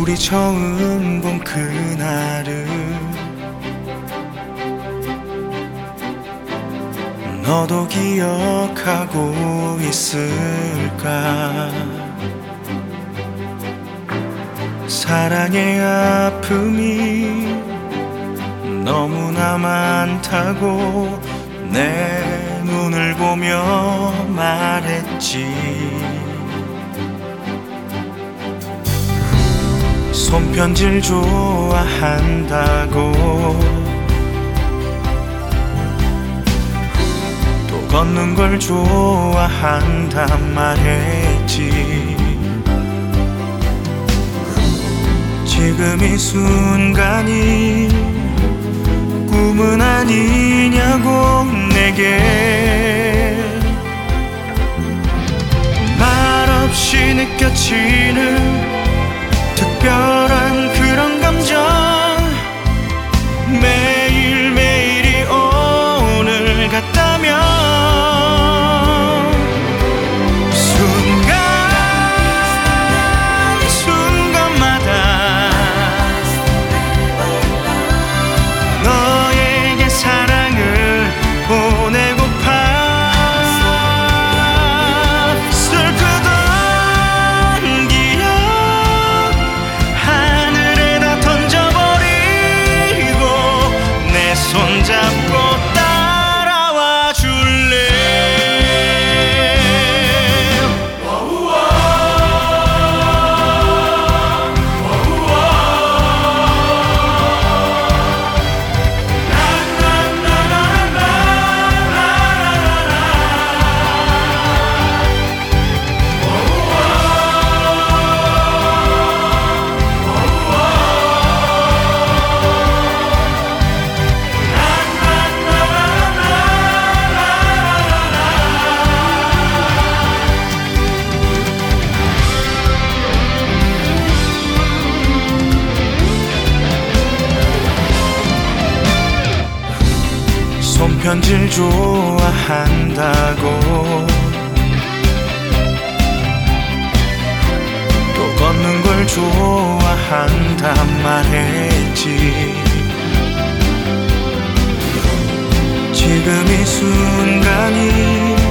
우리 처음 본 그날을 너도 기억하고 있을까? 사랑의 아픔이 너무나 많다고 내 눈을 보며 말했지. 손편지를 좋아한다고 또 걷는 걸 좋아한단 말했지. 지금 이 순간이 꿈은 아니냐고 내게 말없이 느껴지는 특별한 그런 감정, 매일매일이 오늘 같다면 순간순간마다 너에게 사랑을 보내고파. 슬프던 기억 하늘에다 던져버리고 내 손잡고 따라와 줄래? 손편지를 좋아한다고 또 걷는 걸 좋아한단 말했지. 지금 이 순간이